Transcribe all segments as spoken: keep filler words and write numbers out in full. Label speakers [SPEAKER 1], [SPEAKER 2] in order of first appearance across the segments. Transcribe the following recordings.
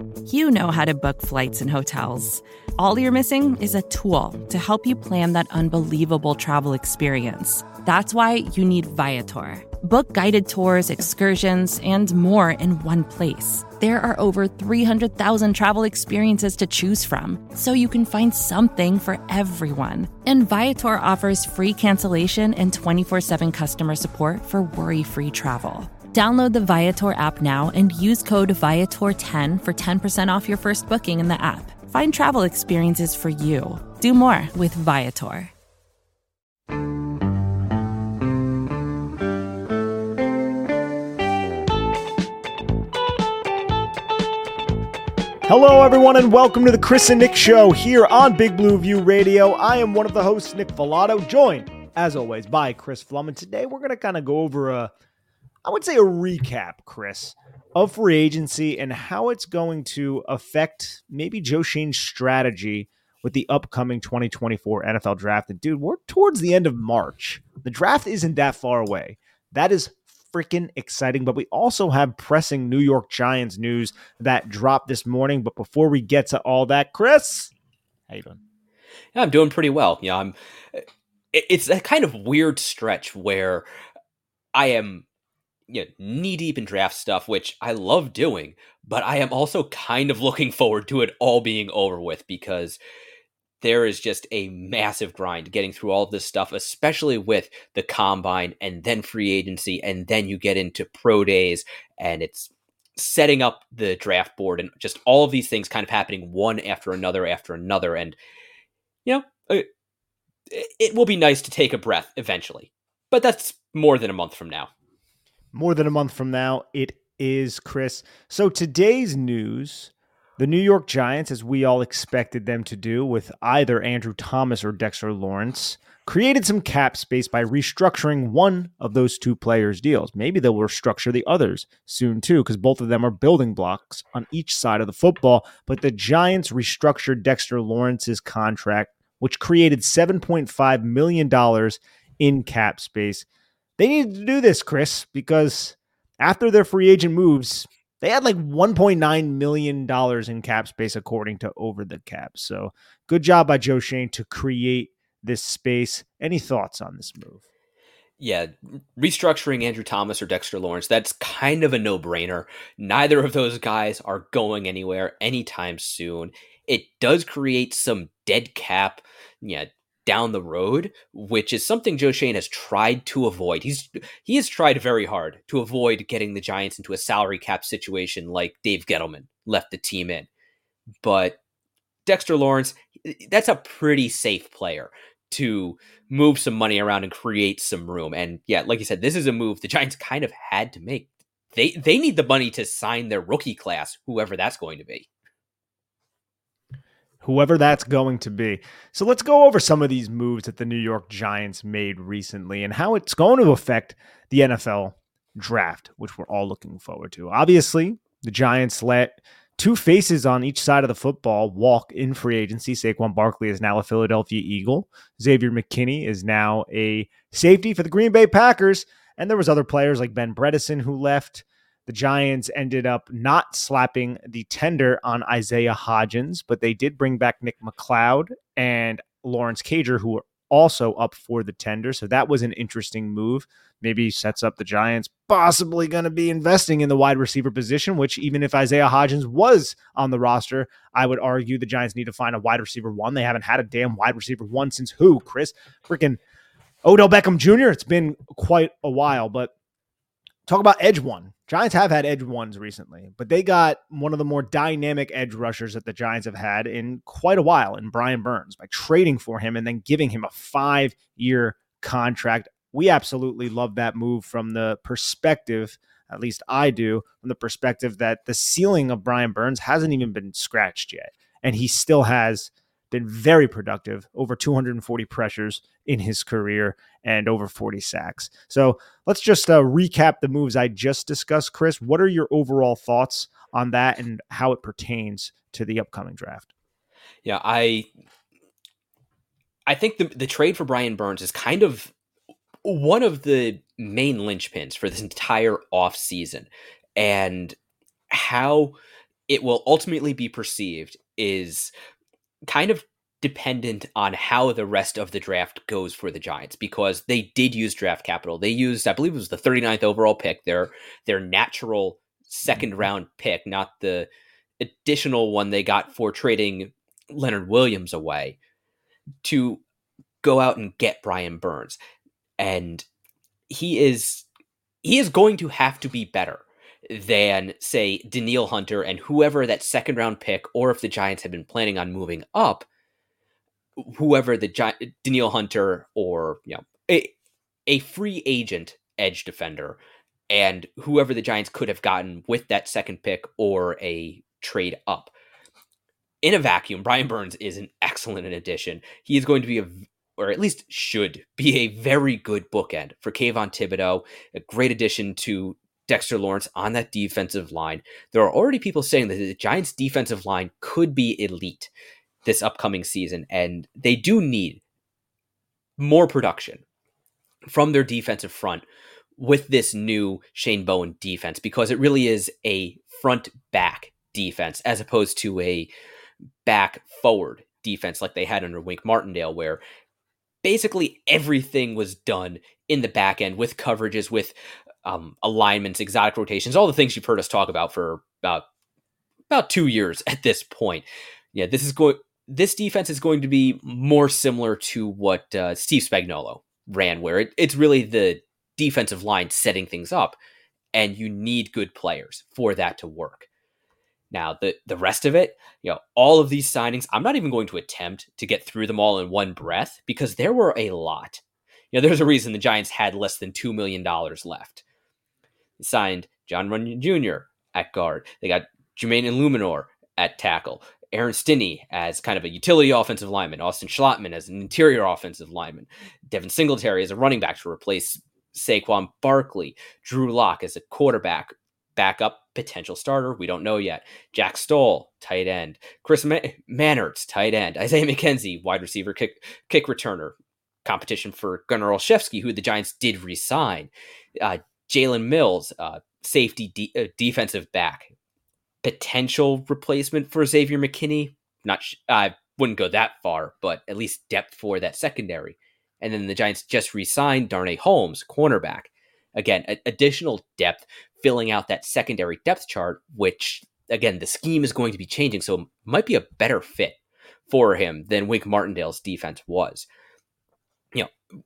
[SPEAKER 1] You know how to book flights and hotels. All you're missing is a tool to help you plan that unbelievable travel experience. That's why you need Viator. Book guided tours, excursions, and more in one place. There are over three hundred thousand travel experiences to choose from, so you can find something for everyone. And Viator offers free cancellation and twenty-four seven customer support for worry-free travel. Download the Viator app now and use code Viator ten for ten percent off your first booking in the app. Find travel experiences for you. Do more with Viator.
[SPEAKER 2] Hello, everyone, and welcome to the Chris and Nick Show here on Big Blue View Radio. I am one of the hosts, Nick Filato, joined, as always, by Chris Flum. And today we're going to kind of go over a, I would say, a recap, Chris, of free agency and how it's going to affect maybe Joe Schoen's strategy with the upcoming twenty twenty-four N F L Draft. And, dude, we're towards the end of March. The draft isn't that far away. That is freaking exciting, but we also have pressing New York Giants news that dropped this morning. But before we get to all that, Chris, how you doing?
[SPEAKER 3] Yeah, I'm doing pretty well. Yeah, I'm. It's a kind of weird stretch where I am, you know, knee deep in draft stuff, which I love doing, but I am also kind of looking forward to it all being over with because there is just a massive grind getting through all of this stuff, especially with the combine and then free agency. And then you get into pro days and it's setting up the draft board and just all of these things kind of happening one after another after another. And, you know, it, it will be nice to take a breath eventually, but that's more than a month from now.
[SPEAKER 2] More than a month from now, it is, Chris. So today's news, the New York Giants, as we all expected them to do with either Andrew Thomas or Dexter Lawrence, created some cap space by restructuring one of those two players' deals. Maybe they'll restructure the others soon too, because both of them are building blocks on each side of the football. But the Giants restructured Dexter Lawrence's contract, which created seven point five million dollars in cap space. They needed to do this, Chris, because after their free agent moves, they had like one point nine million dollars in cap space, according to Over the Cap. So good job by Joe Schoen to create this space. Any thoughts on this move?
[SPEAKER 3] Yeah, restructuring Andrew Thomas or Dexter Lawrence, that's kind of a no-brainer. Neither of those guys are going anywhere anytime soon. It does create some dead cap, yeah, down the road, which is something Joe Schoen has tried to avoid. He's he has tried very hard to avoid getting the Giants into a salary cap situation like Dave Gettleman left the team in. But Dexter Lawrence, that's a pretty safe player to move some money around and create some room. And yeah, like you said, this is a move the Giants kind of had to make. They they need the money to sign their rookie class, whoever that's going to be.
[SPEAKER 2] Whoever that's going to be. So let's go over some of these moves that the New York Giants made recently and how it's going to affect the N F L draft, which we're all looking forward to. Obviously, the Giants let two faces on each side of the football walk in free agency. Saquon Barkley is now a Philadelphia Eagle. Xavier McKinney is now a safety for the Green Bay Packers. And there was other players like Ben Bredeson who left. The Giants ended up not slapping the tender on Isaiah Hodgins, but they did bring back Nick McLeod and Lawrence Cager, who were also up for the tender. So that was an interesting move. Maybe sets up the Giants possibly going to be investing in the wide receiver position, which even if Isaiah Hodgins was on the roster, I would argue the Giants need to find a wide receiver one. They haven't had a damn wide receiver one since who, Chris? Freaking Odell Beckham Junior It's been quite a while, but talk about edge one. Giants have had edge ones recently, but they got one of the more dynamic edge rushers that the Giants have had in quite a while in Brian Burns by trading for him and then giving him a five-year contract. We absolutely love that move from the perspective, at least I do, from the perspective that the ceiling of Brian Burns hasn't even been scratched yet. And he still has been very productive, over two hundred forty pressures in his career and over forty sacks. So let's just uh, recap the moves I just discussed. Chris, what are your overall thoughts on that and how it pertains to the upcoming draft?
[SPEAKER 3] Yeah, I I think the the trade for Brian Burns is kind of one of the main linchpins for this entire offseason, and how it will ultimately be perceived is kind of dependent on how the rest of the draft goes for the Giants, because they did use draft capital. They used, I believe it was the thirty-ninth overall pick, their their natural second round pick, not the additional one they got for trading Leonard Williams away, to go out and get Brian Burns. And he is he is going to have to be better than, say, Danielle Hunter and whoever that second round pick, or if the Giants have been planning on moving up, whoever the Gi- Danielle Hunter or, you know, a, a free agent edge defender, and whoever the Giants could have gotten with that second pick or a trade up. In a vacuum, Brian Burns is an excellent addition. He is going to be a, or at least should be, a very good bookend for Kayvon Thibodeaux, a great addition to Dexter Lawrence on that defensive line. There are already people saying that the Giants' defensive line could be elite this upcoming season, and they do need more production from their defensive front with this new Shane Bowen defense, because it really is a front-back defense as opposed to a back-forward defense like they had under Wink Martindale, where basically everything was done in the back end with coverages, with um, alignments, exotic rotations, all the things you've heard us talk about for about about two years at this point. Yeah, this is going. This defense is going to be more similar to what uh, Steve Spagnuolo ran, where it, it's really the defensive line setting things up, and you need good players for that to work. Now, the, the rest of it, you know, all of these signings, I'm not even going to attempt to get through them all in one breath, because there were a lot. You know, there's a reason the Giants had less than two million dollars left. They signed Jon Runyan Junior at guard. They got Jermaine Illuminor at tackle. Aaron Stinney as kind of a utility offensive lineman. Austin Schlottman as an interior offensive lineman. Devin Singletary as a running back to replace Saquon Barkley. Drew Lock as a quarterback, backup, potential starter. We don't know yet. Jack Stoll, tight end. Chris Ma- Mannertz, tight end. Isaiah McKenzie, wide receiver, kick kick returner. Competition for Gunnar Olszewski, who the Giants did re-sign. Uh, Jalen Mills, uh, safety de- uh, defensive back. Potential replacement for Xavier McKinney. Not, sh- I wouldn't go that far, but at least depth for that secondary. And then the Giants just re-signed Darnay Holmes, cornerback. Again, a- additional depth, filling out that secondary depth chart, which, again, the scheme is going to be changing, so it might be a better fit for him than Wink Martindale's defense was. You know,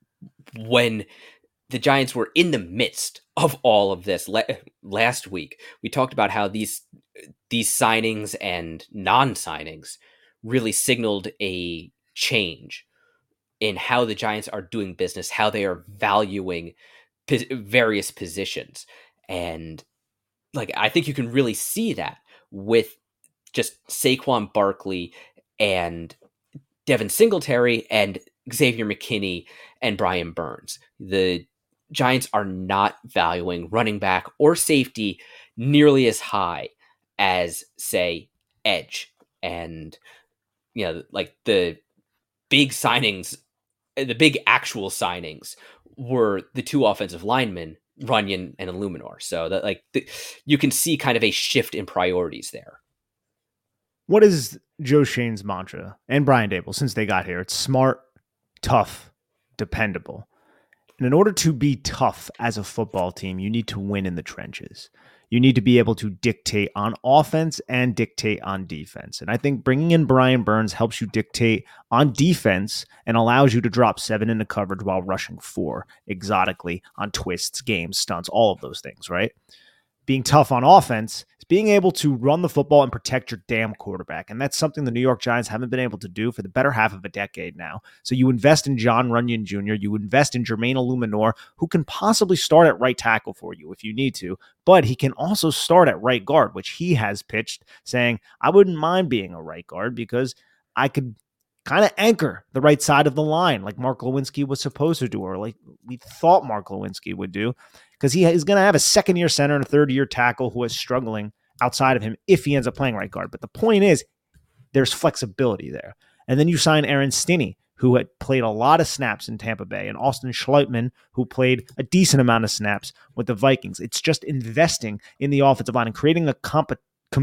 [SPEAKER 3] when the Giants were in the midst of all of this le- last week, we talked about how these these signings and non-signings really signaled a change in how the Giants are doing business, how they are valuing pos- various positions. And like, I think you can really see that with just Saquon Barkley and Devin Singletary and Xavier McKinney and Brian Burns. The Giants are not valuing running back or safety nearly as high as, say, edge. And, you know, like the big signings, the big actual signings were the two offensive linemen, Runyan and Illuminor. So that, like, the, you can see kind of a shift in priorities there.
[SPEAKER 2] What is Joe Schoen's mantra and Brian Daboll since they got here? It's smart, tough, dependable. And in order to be tough as a football team, you need to win in the trenches. You need to be able to dictate on offense and dictate on defense. And I think bringing in Brian Burns helps you dictate on defense and allows you to drop seven into coverage while rushing four exotically on twists, games, stunts, all of those things, right? Being tough on offense is being able to run the football and protect your damn quarterback. And that's something the New York Giants haven't been able to do for the better half of a decade now. So you invest in Jon Runyan Junior, you invest in Jermaine Illuminor, who can possibly start at right tackle for you if you need to, but he can also start at right guard, which he has pitched saying, I wouldn't mind being a right guard because I could kind of anchor the right side of the line like Mark Lewinsky was supposed to do, or like we thought Mark Lewinsky would do, because he is going to have a second-year center and a third-year tackle who is struggling outside of him if he ends up playing right guard. But the point is, there's flexibility there. And then you sign Aaron Stinney, who had played a lot of snaps in Tampa Bay, and Austin Schlottman, who played a decent amount of snaps with the Vikings. It's just investing in the offensive line and creating a comp- com-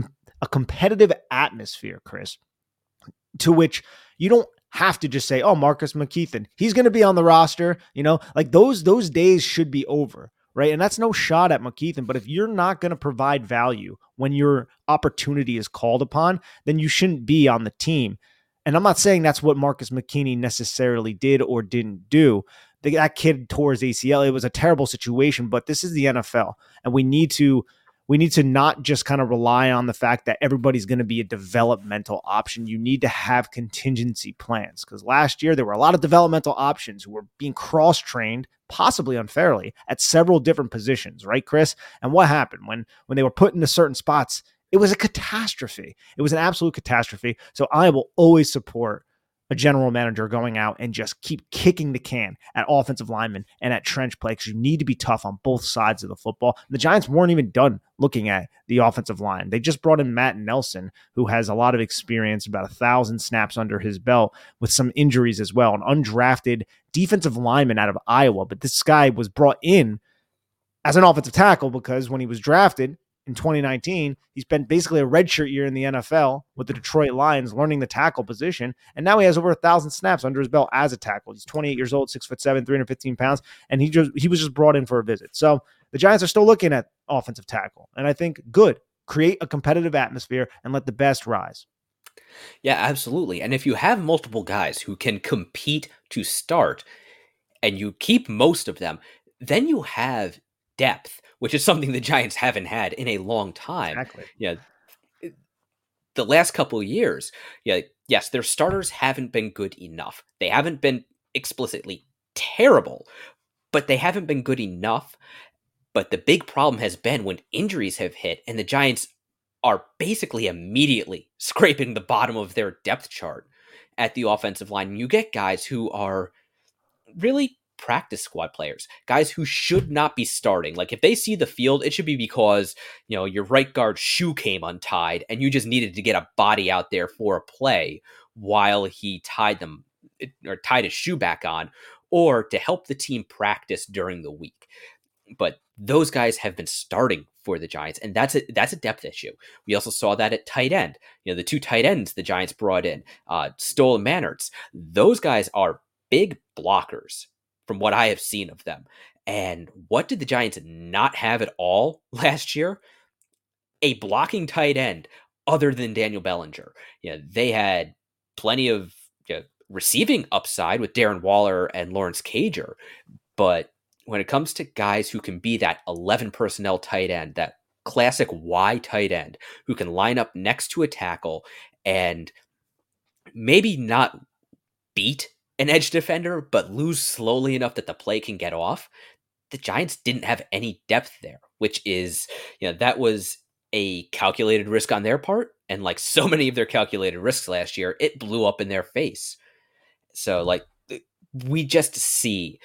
[SPEAKER 2] a competitive atmosphere, Chris, to which you don't have to just say, oh, Marcus McKethan, he's going to be on the roster. You know, like those, those days should be over, right? And that's no shot at McKethan, but if you're not going to provide value when your opportunity is called upon, then you shouldn't be on the team. And I'm not saying that's what Marcus McKinney necessarily did or didn't do. That kid tore his A C L. It was a terrible situation, but this is the N F L, and we need to we need to not just kind of rely on the fact that everybody's going to be a developmental option. You need to have contingency plans, because last year there were a lot of developmental options who were being cross-trained, possibly unfairly, at several different positions, right, Chris? And what happened when when they were put into certain spots? It was a catastrophe. It was an absolute catastrophe. So I will always support a general manager going out and just keep kicking the can at offensive linemen and at trench play, because you need to be tough on both sides of the football. The Giants weren't even done looking at the offensive line. They just brought in Matt Nelson, who has a lot of experience, about a thousand snaps under his belt with some injuries as well, an undrafted defensive lineman out of Iowa. But this guy was brought in as an offensive tackle because when he was drafted in twenty nineteen, he spent basically a redshirt year in the N F L with the Detroit Lions, learning the tackle position, and now he has over a thousand snaps under his belt as a tackle. He's twenty-eight years old, six foot seven, three hundred fifteen pounds, and he just he was just brought in for a visit. So the Giants are still looking at offensive tackle, and I think good. Create a competitive atmosphere and let the best rise.
[SPEAKER 3] Yeah, absolutely. And if you have multiple guys who can compete to start, and you keep most of them, then you have depth, which is something the Giants haven't had in a long time.
[SPEAKER 2] Exactly.
[SPEAKER 3] Yeah. The last couple of years, yeah, yes, their starters haven't been good enough. They haven't been explicitly terrible, but they haven't been good enough. But the big problem has been when injuries have hit and the Giants are basically immediately scraping the bottom of their depth chart at the offensive line. You get guys who are really practice squad players, guys who should not be starting. Like if they see the field, it should be because, you know, your right guard shoe came untied and you just needed to get a body out there for a play while he tied them or tied his shoe back on, or to help the team practice during the week. But those guys have been starting for the Giants, and that's a that's a depth issue. We also saw that at tight end. You know, the two tight ends the Giants brought in, uh, Stoll and Mannertz. Those guys are big blockers from what I have seen of them. And what did the Giants not have at all last year? A blocking tight end other than Daniel Bellinger. You know, they had plenty of you know, receiving upside with Darren Waller and Lawrence Cager, but when it comes to guys who can be that eleven personnel tight end, that classic Y tight end who can line up next to a tackle and maybe not beat an edge defender, but lose slowly enough that the play can get off, the Giants didn't have any depth there, which is, you know, that was a calculated risk on their part. And like so many of their calculated risks last year, it blew up in their face. So like we just see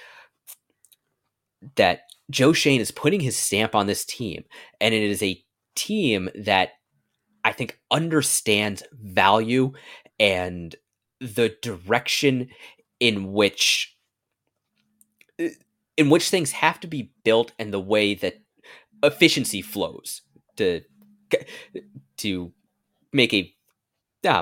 [SPEAKER 3] that Joe Schoen is putting his stamp on this team, and it is a team that I think understands value and the direction in which in which things have to be built and the way that efficiency flows to to make a uh,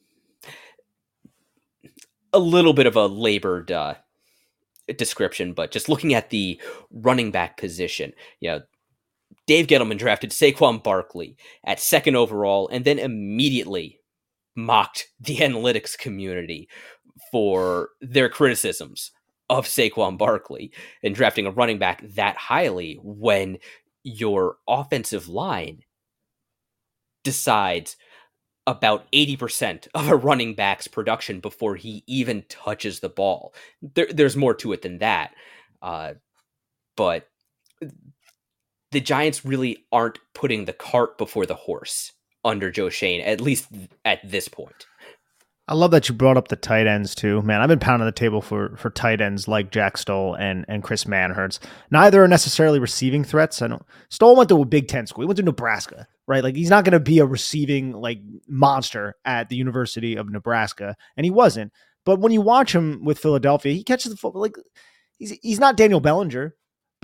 [SPEAKER 3] a little bit of a labored uh, description, but just looking at the running back position, you know, Dave Gettleman drafted Saquon Barkley at second overall and then immediately mocked the analytics community for their criticisms of Saquon Barkley and drafting a running back that highly when your offensive line decides about eighty percent of a running back's production before he even touches the ball. There, there's more to it than that. Uh, but the Giants really aren't putting the cart before the horse under Joe Schoen, at least at this point.
[SPEAKER 2] I love that you brought up the tight ends too, man. I've been pounding the table for for tight ends like Jack Stoll and and Chris Manhertz. Neither are necessarily receiving threats. I don't. Stoll went to a Big Ten school. He went to Nebraska, right? Like he's not going to be a receiving like monster at the University of Nebraska, and he wasn't. But when you watch him with Philadelphia, he catches the football like he's he's not Daniel Bellinger,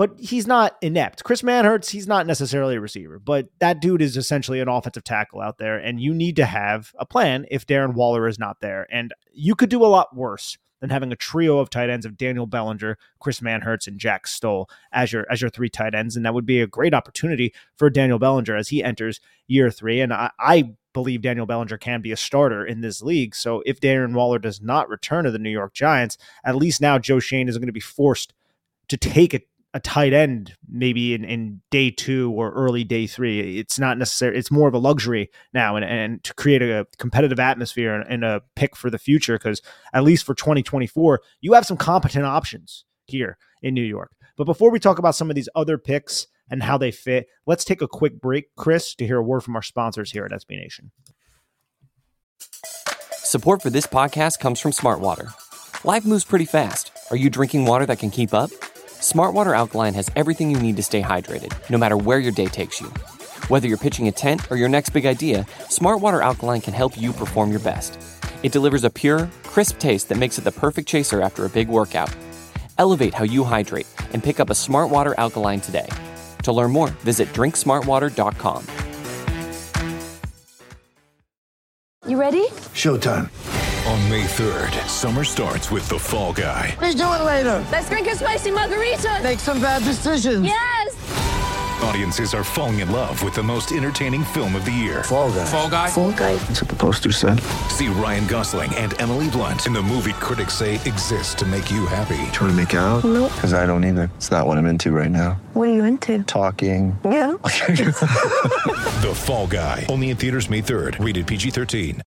[SPEAKER 2] but he's not inept. Chris Manhertz, he's not necessarily a receiver, but that dude is essentially an offensive tackle out there, and you need to have a plan if Darren Waller is not there. And you could do a lot worse than having a trio of tight ends of Daniel Bellinger, Chris Manhertz, and Jack Stoll as your, as your three tight ends. And that would be a great opportunity for Daniel Bellinger as he enters year three. And I, I believe Daniel Bellinger can be a starter in this league. So if Darren Waller does not return to the New York Giants, at least now Joe Schoen is going to be forced to take a, a tight end maybe in, in day two or early day three. It's not necessary. It's more of a luxury now, and, and to create a competitive atmosphere and, and a pick for the future, because at least for twenty twenty-four, you have some competent options here in New York. But before we talk about some of these other picks and how they fit, let's take a quick break, Chris, to hear a word from our sponsors here at S B Nation.
[SPEAKER 4] Support for this podcast comes from Smartwater. Life moves pretty fast. Are you drinking water that can keep up? Smartwater Alkaline has everything you need to stay hydrated, no matter where your day takes you. Whether you're pitching a tent or your next big idea, Smartwater Alkaline can help you perform your best. It delivers a pure, crisp taste that makes it the perfect chaser after a big workout. Elevate how you hydrate and pick up a Smartwater Alkaline today. To learn more, visit drink smartwater dot com.
[SPEAKER 5] You ready?
[SPEAKER 6] Showtime.
[SPEAKER 7] On May third, summer starts with The Fall Guy.
[SPEAKER 6] Let's do it later.
[SPEAKER 5] Let's drink a spicy margarita.
[SPEAKER 6] Make some bad decisions.
[SPEAKER 5] Yes!
[SPEAKER 7] Audiences are falling in love with the most entertaining film of the year.
[SPEAKER 6] Fall Guy.
[SPEAKER 7] Fall Guy?
[SPEAKER 5] Fall guy.
[SPEAKER 6] That's what the poster said.
[SPEAKER 7] See Ryan Gosling and Emily Blunt in the movie critics say exists to make you happy.
[SPEAKER 6] Trying to make it out?
[SPEAKER 5] Nope.
[SPEAKER 6] Because I don't either. It's not what I'm into right now.
[SPEAKER 5] What are you into?
[SPEAKER 6] Talking.
[SPEAKER 5] Yeah.
[SPEAKER 7] The Fall Guy. Only in theaters May third. Rated P G thirteen.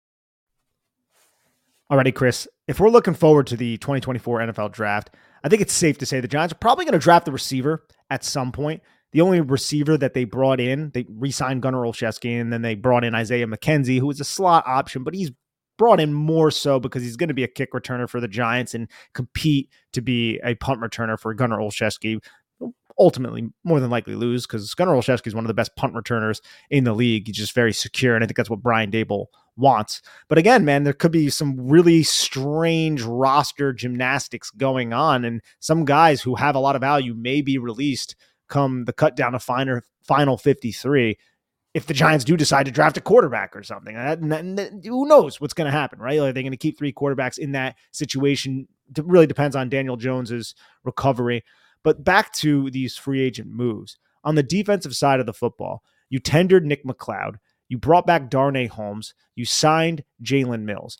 [SPEAKER 2] Alrighty, Chris, if we're looking forward to the twenty twenty-four N F L draft, I think it's safe to say the Giants are probably going to draft the receiver at some point. The only receiver that they brought in, they re-signed Gunnar Olszewski, and then they brought in Isaiah McKenzie, who is a slot option, but he's brought in more so because he's going to be a kick returner for the Giants and compete to be a punt returner for Gunnar Olszewski. Ultimately, more than likely lose because Gunnar Olszewski is one of the best punt returners in the league. He's just very secure, and I think that's what Brian Daboll wants. But again, man, there could be some really strange roster gymnastics going on, and some guys who have a lot of value may be released come the cut down to final, final fifty-three if the Giants do decide to draft a quarterback or something. And that, and that, who knows what's going to happen, right? Are they going to keep three quarterbacks in that situation? It really depends on Daniel Jones's recovery. But back to these free agent moves. On the defensive side of the football, you tendered Nick McLeod. You brought back Darnay Holmes. You signed Jalen Mills.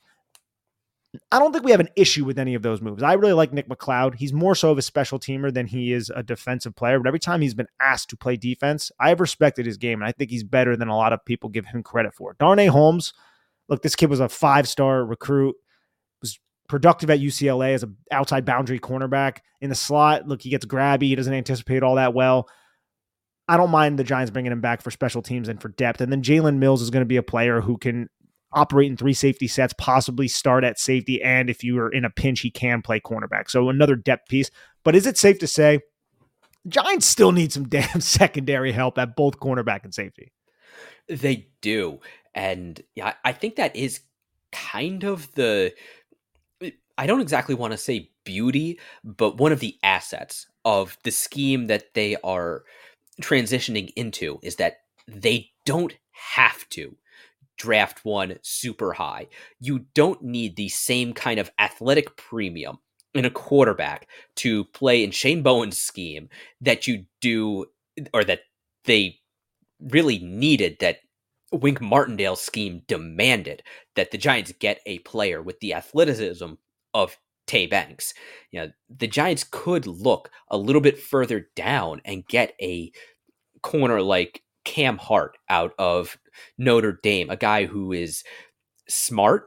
[SPEAKER 2] I don't think we have an issue with any of those moves. I really like Nick McLeod. He's more so of a special teamer than he is a defensive player. But every time he's been asked to play defense, I have respected his game, and I think he's better than a lot of people give him credit for. Darnay Holmes, look, this kid was a five-star recruit, was productive at U C L A as an outside boundary cornerback in the slot. Look, he gets grabby. He doesn't anticipate all that well. I don't mind the Giants bringing him back for special teams and for depth. And then Jalen Mills is going to be a player who can operate in three safety sets, possibly start at safety, and if you are in a pinch, he can play cornerback. So another depth piece. But is it safe to say Giants still need some damn secondary help at both cornerback and safety?
[SPEAKER 3] They do. And yeah, I think that is kind of the, I don't exactly want to say beauty, but one of the assets of the scheme that they are transitioning into is that they don't have to draft one super high. You don't need the same kind of athletic premium in a quarterback to play in Shane Bowen's scheme that you do, or that they really needed, that Wink Martindale's scheme demanded, that the Giants get a player with the athleticism of Tay Banks. You know, the Giants could look a little bit further down and get a corner like Cam Hart out of Notre Dame, a guy who is smart,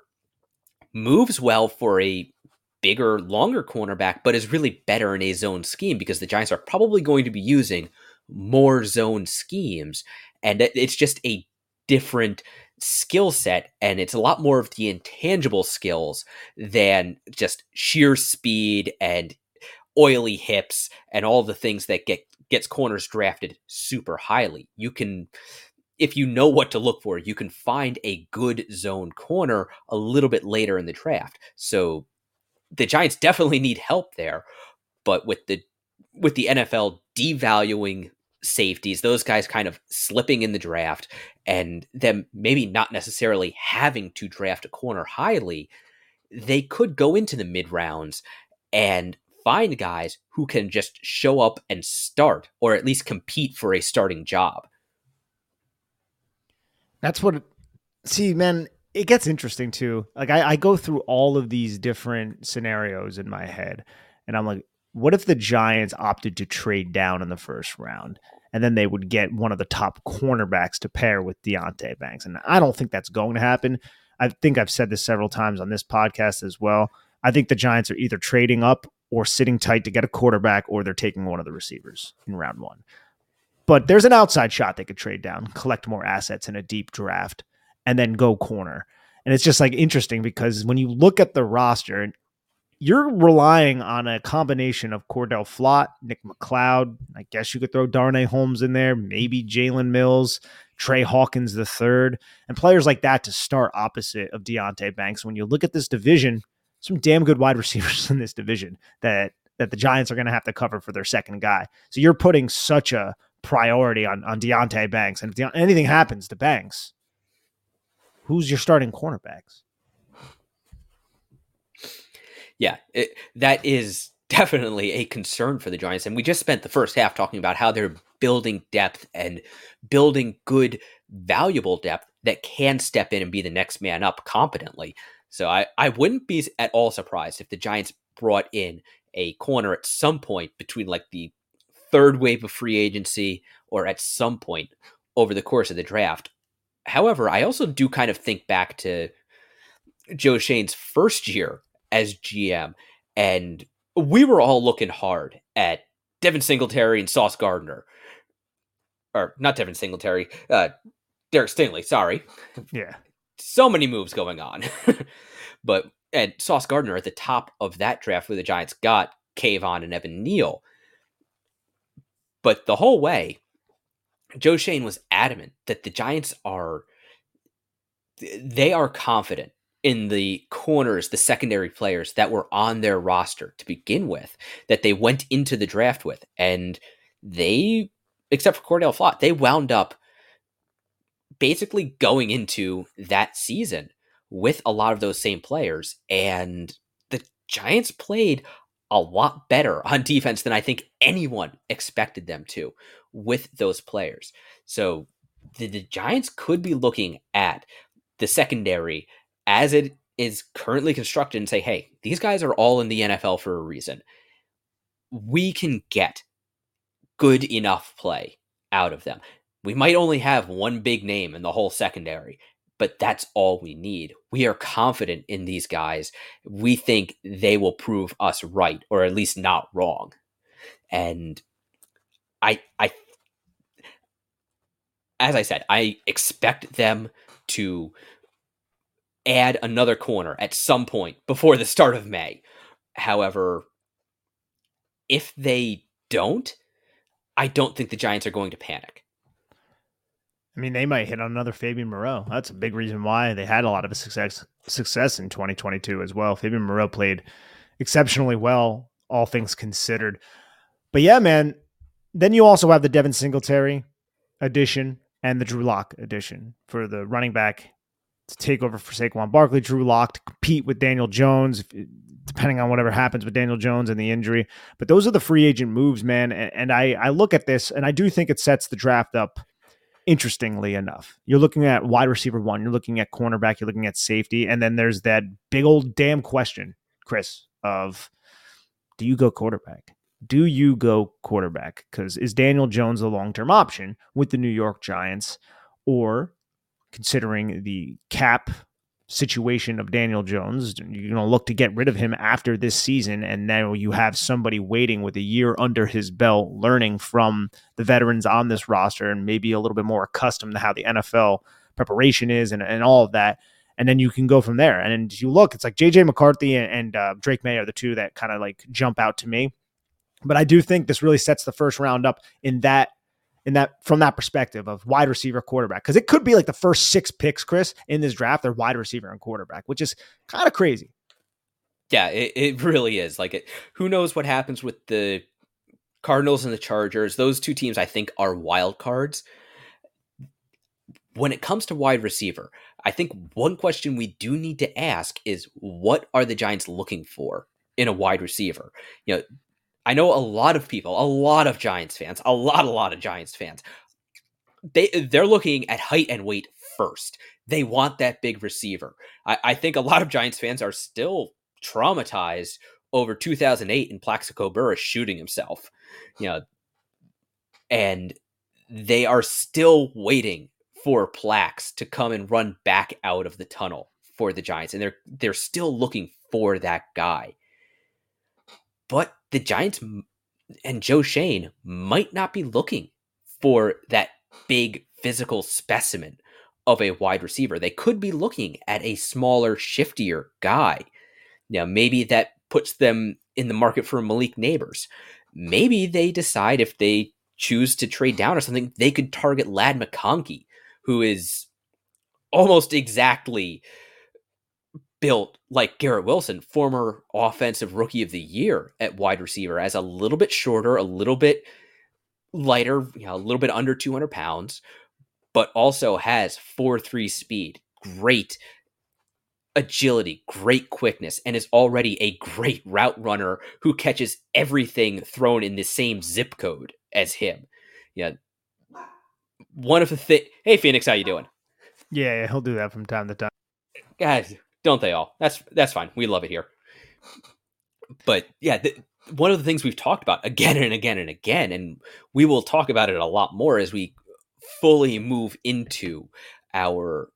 [SPEAKER 3] moves well for a bigger, longer cornerback, but is really better in a zone scheme because the Giants are probably going to be using more zone schemes. And it's just a different skill set, and it's a lot more of the intangible skills than just sheer speed and oily hips and all the things that get gets corners drafted super highly. You can, if you know what to look for, you can find a good zone corner a little bit later in the draft. So the Giants definitely need help there, but with the with the N F L devaluing safeties, those guys kind of slipping in the draft, and them maybe not necessarily having to draft a corner highly, they could go into the mid rounds and find guys who can just show up and start, or at least compete for a starting job.
[SPEAKER 2] That's what, see, man, it gets interesting too. Like I, I go through all of these different scenarios in my head, and I'm like, what if the Giants opted to trade down in the first round, and then they would get one of the top cornerbacks to pair with Deonte Banks? And I don't think that's going to happen. I think I've said this several times on this podcast as well. I think the Giants are either trading up or sitting tight to get a quarterback, or they're taking one of the receivers in round one. But there's an outside shot they could trade down, collect more assets in a deep draft, and then go corner. And it's just like interesting because when you look at the roster, you're relying on a combination of Cordell Flott, Nick McLeod. I guess you could throw Darnay Holmes in there, maybe Jalen Mills, Trey Hawkins the third, and players like that to start opposite of Deonte Banks. When you look at this division, some damn good wide receivers in this division that that the Giants are going to have to cover for their second guy. So you're putting such a priority on, on Deonte Banks. And if De- anything happens to Banks, who's your starting cornerbacks?
[SPEAKER 3] Yeah, it, that is definitely a concern for the Giants. And we just spent the first half talking about how they're building depth and building good, valuable depth that can step in and be the next man up competently. So I, I wouldn't be at all surprised if the Giants brought in a corner at some point between like the third wave of free agency or at some point over the course of the draft. However, I also do kind of think back to Joe Schoen's first year as G M, and we were all looking hard at Devin Singletary and Sauce Gardner. Or not Devin Singletary, uh, Derek Stingley, sorry.
[SPEAKER 2] Yeah.
[SPEAKER 3] So many moves going on. But and Sauce Gardner at the top of that draft where the Giants got Kayvon and Evan Neal. But the whole way, Joe Schoen was adamant that the Giants are, they are confident in the corners, the secondary players that were on their roster to begin with, that they went into the draft with. And they, except for Cordell Flott, they wound up basically going into that season with a lot of those same players. And the Giants played a lot better on defense than I think anyone expected them to with those players. So the, the Giants could be looking at the secondary as it is currently constructed and say, hey, these guys are all in the N F L for a reason. We can get good enough play out of them. We might only have one big name in the whole secondary, but that's all we need. We are confident in these guys. We think they will prove us right, or at least not wrong. And I, I, as I said, I expect them to add another corner at some point before the start of May. However, if they don't, I don't think the Giants are going to panic.
[SPEAKER 2] I mean, they might hit on another Fabian Moreau. That's a big reason why they had a lot of success success in twenty twenty-two as well. Fabian Moreau played exceptionally well, all things considered. But yeah, man, then you also have the Devin Singletary addition and the Drew Lock addition for the running back to take over for Saquon Barkley. Drew Lock to compete with Daniel Jones, depending on whatever happens with Daniel Jones and the injury. But those are the free agent moves, man. And, and I, I look at this, and I do think it sets the draft up interestingly enough. You're looking at wide receiver one, you're looking at cornerback, you're looking at safety, and then there's that big old damn question, Chris, of do you go quarterback? Do you go quarterback? Because is Daniel Jones a long-term option with the New York Giants? Or considering the cap situation of Daniel Jones, you're going to look to get rid of him after this season, and now you have somebody waiting with a year under his belt, learning from the veterans on this roster and maybe a little bit more accustomed to how the N F L preparation is and, and all of that. And then you can go from there. And if you look, it's like J J McCarthy and, and uh, Drake May are the two that kind of like jump out to me. But I do think this really sets the first round up in that in that from that perspective of wide receiver, quarterback, because it could be like the first six picks, Chris, in this draft, they're wide receiver and quarterback, which is kind of crazy.
[SPEAKER 3] Yeah, it, it really is. Like, it, who knows what happens with the Cardinals and the Chargers, those two teams I think are wild cards. When it comes to wide receiver, I think one question we do need to ask is, what are the Giants looking for in a wide receiver? You know, I know a lot of people, a lot of Giants fans, a lot, a lot of Giants fans, they, they're looking at height and weight first. They want that big receiver. I, I think a lot of Giants fans are still traumatized over two thousand eight and Plaxico Burress shooting himself. You know, and they are still waiting for Plax to come and run back out of the tunnel for the Giants. And they're they're still looking for that guy. But the Giants and Joe Schoen might not be looking for that big physical specimen of a wide receiver. They could be looking at a smaller, shiftier guy. Now, maybe that puts them in the market for Malik Neighbors. Maybe they decide, if they choose to trade down or something, they could target Ladd McConkey, who is almost exactly built like Garrett Wilson, former offensive rookie of the year at wide receiver, as a little bit shorter, a little bit lighter, you know, a little bit under two hundred pounds, but also has four three speed, great agility, great quickness, and is already a great route runner who catches everything thrown in the same zip code as him. Yeah. One of the things, hey Phoenix, how you doing?
[SPEAKER 2] Yeah, yeah, he'll do that from time to time.
[SPEAKER 3] Guys, don't they all? That's that's fine. We love it here. But yeah, the, one of the things we've talked about again and again and again, and we will talk about it a lot more as we fully move into our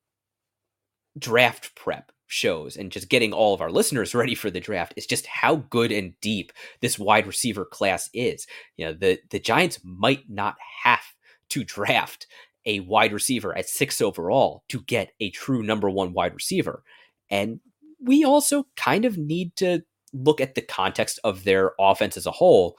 [SPEAKER 3] draft prep shows and just getting all of our listeners ready for the draft, is just how good and deep this wide receiver class is. You know, the the Giants might not have to draft a wide receiver at six overall to get a true number one wide receiver. And we also kind of need to look at the context of their offense as a whole.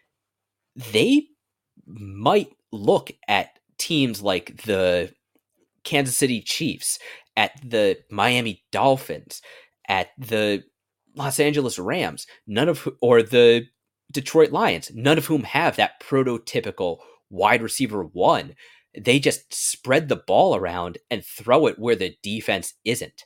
[SPEAKER 3] They might look at teams like the Kansas City Chiefs, at the Miami Dolphins, at the Los Angeles Rams, none of or the Detroit Lions, none of whom have that prototypical wide receiver one. They just spread the ball around and throw it where the defense isn't.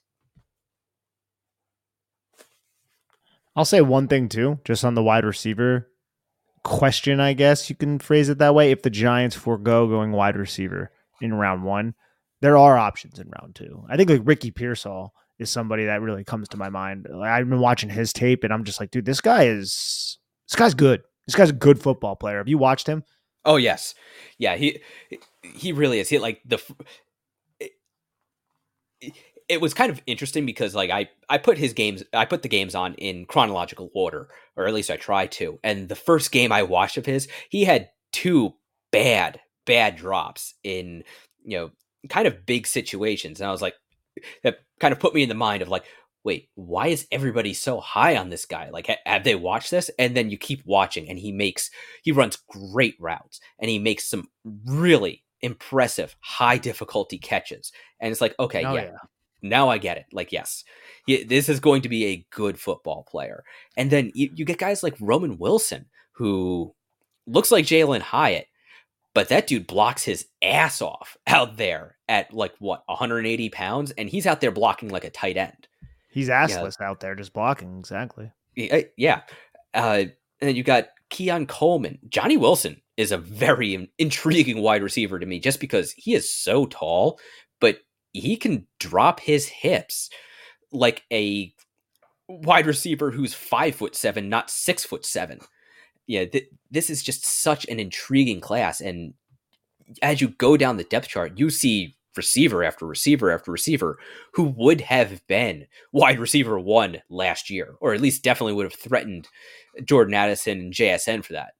[SPEAKER 2] I'll say one thing too, just on the wide receiver question, I guess you can phrase it that way. If the Giants forego going wide receiver in round one, there are options in round two. I think like Ricky Pearsall is somebody that really comes to my mind. Like, I've been watching his tape and I'm just like, dude, this guy is, this guy's good. This guy's a good football player. Have you watched him?
[SPEAKER 3] Oh yes. Yeah. He, he really is. He like the, it, it was kind of interesting because like I, I put his games, I put the games on in chronological order, or at least I try to. And the first game I watched of his, he had two bad, bad drops in, you know, kind of big situations. And I was like, that kind of put me in the mind of like, wait, why is everybody so high on this guy? Like, ha- have they watched this? And then you keep watching and he makes, he runs great routes and he makes some really impressive high difficulty catches. And it's like, okay,
[SPEAKER 2] oh,
[SPEAKER 3] yeah,
[SPEAKER 2] yeah,
[SPEAKER 3] now I get it. Like, yes, he, this is going to be a good football player. And then you, you get guys like Roman Wilson, who looks like Jalen Hyatt, but that dude blocks his ass off out there at like what, one hundred eighty pounds, and he's out there blocking like a tight end.
[SPEAKER 2] He's assless yeah. out there just blocking. Exactly.
[SPEAKER 3] Yeah. Uh, and then you got Keon Coleman. Johnny Wilson is a very intriguing wide receiver to me, just because he is so tall, but he can drop his hips like a wide receiver who's five foot seven, not six foot seven. Yeah, th- this is just such an intriguing class. And as you go down the depth chart, you see receiver after receiver after receiver who would have been wide receiver one last year, or at least definitely would have threatened Jordan Addison and J S N for that.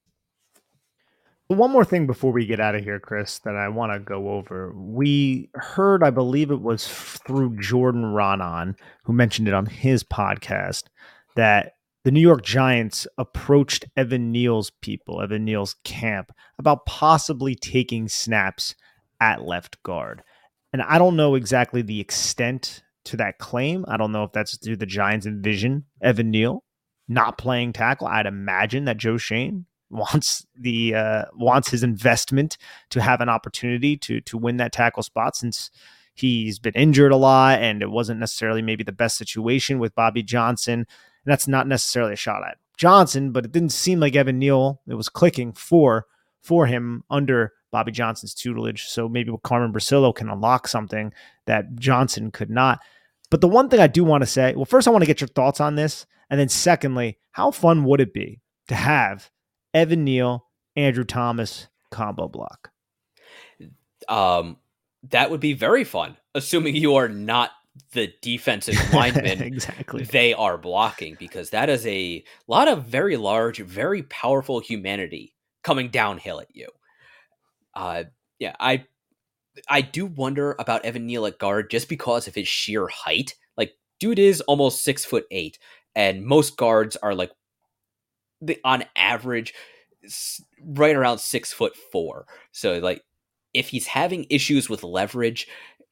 [SPEAKER 2] One more thing before we get out of here, Chris, that I want to go over. We heard, I believe it was through Jordan Raanan, who mentioned it on his podcast, that the New York Giants approached Evan Neal's people, Evan Neal's camp, about possibly taking snaps at left guard. And I don't know exactly the extent to that claim. I don't know if that's due the Giants envision Evan Neal not playing tackle. I'd imagine that Joe Schoen wants the uh, wants his investment to have an opportunity to to win that tackle spot, since he's been injured a lot and it wasn't necessarily maybe the best situation with Bobby Johnson. And that's not necessarily a shot at Johnson, but it didn't seem like Evan Neal, it was clicking for for him under Bobby Johnson's tutelage. So maybe Carmen Bricillo can unlock something that Johnson could not. But the one thing I do want to say, well, first I want to get your thoughts on this. And then secondly, how fun would it be to have Evan Neal, Andrew Thomas combo block?
[SPEAKER 3] Um, that would be very fun, assuming you are not the defensive lineman
[SPEAKER 2] exactly
[SPEAKER 3] they are blocking, because that is a lot of very large, very powerful humanity coming downhill at you. Uh, yeah, I I do wonder about Evan Neal at guard just because of his sheer height. Like, dude is almost six foot eight, and most guards are like, the, on average, right around six foot four. So, like, if he's having issues with leverage,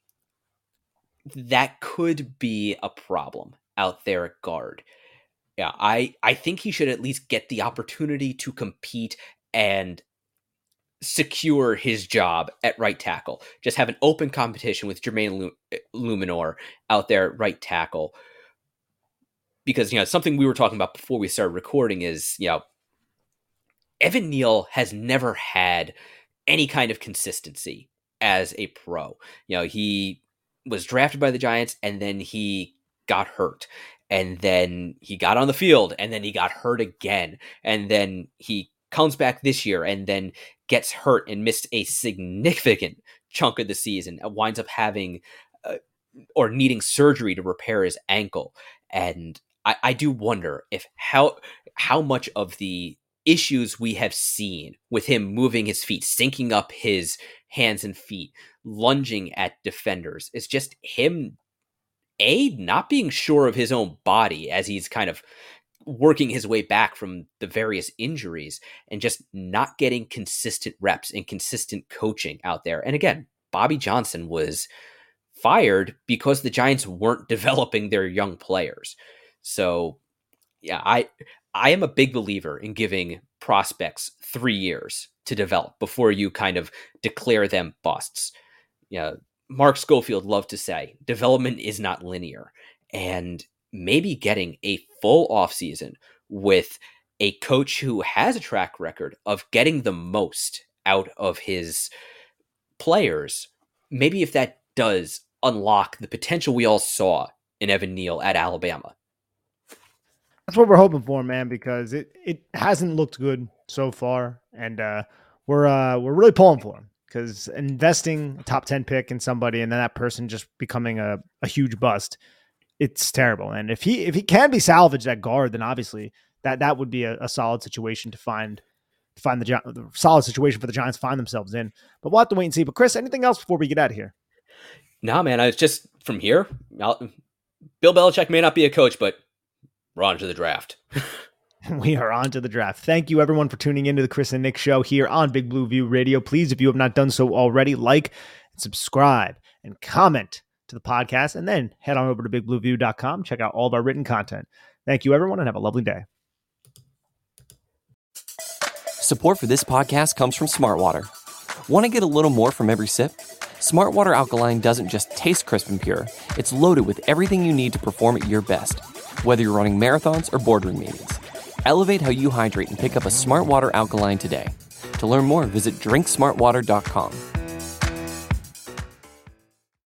[SPEAKER 3] that could be a problem out there at guard. Yeah, I, I think he should at least get the opportunity to compete and secure his job at right tackle. Just have an open competition with Jermaine Luminor out there at right tackle. Because, you know, something we were talking about before we started recording is, you know, Evan Neal has never had any kind of consistency as a pro. You know, he was drafted by the Giants and then he got hurt. And then he got on the field and then he got hurt again. And then he comes back this year and then gets hurt and missed a significant chunk of the season, winds up having uh, or needing surgery to repair his ankle. And I, I do wonder if how how much of the issues we have seen with him moving his feet, syncing up his hands and feet, lunging at defenders, is just him, A, not being sure of his own body as he's kind of working his way back from the various injuries, and just not getting consistent reps and consistent coaching out there. And again, Bobby Johnson was fired because the Giants weren't developing their young players. So yeah, I I am a big believer in giving prospects three years to develop before you kind of declare them busts. Yeah, Mark Schofield loved to say, development is not linear. And maybe getting a full offseason with a coach who has a track record of getting the most out of his players, maybe if that does unlock the potential we all saw in Evan Neal at Alabama.
[SPEAKER 2] That's what we're hoping for, man, because it, it hasn't looked good so far. And uh, we're uh, we're really pulling for him, because investing a top ten pick in somebody and then that person just becoming a, a huge bust, it's terrible. And if he if he can be salvaged at guard, then obviously that that would be a, a solid situation to find to find the, the solid situation for the Giants to find themselves in. But we'll have to wait and see. But Chris, anything else before we get out of here?
[SPEAKER 3] No, man. I was just from here. I'll, Bill Belichick may not be a coach, but we're on to the draft.
[SPEAKER 2] We are on to the draft. Thank you, everyone, for tuning into the Chris and Nick Show here on Big Blue View Radio. Please, if you have not done so already, like and subscribe and comment to the podcast, and then head on over to big blue view dot com. Check out all of our written content. Thank you, everyone, and have a lovely day.
[SPEAKER 4] Support for this podcast comes from Smartwater. Want to get a little more from every sip? Smartwater Alkaline doesn't just taste crisp and pure. It's loaded with everything you need to perform at your best, whether you're running marathons or boardroom meetings. Elevate how you hydrate and pick up a Smartwater Alkaline today. To learn more, visit drink smart water dot com.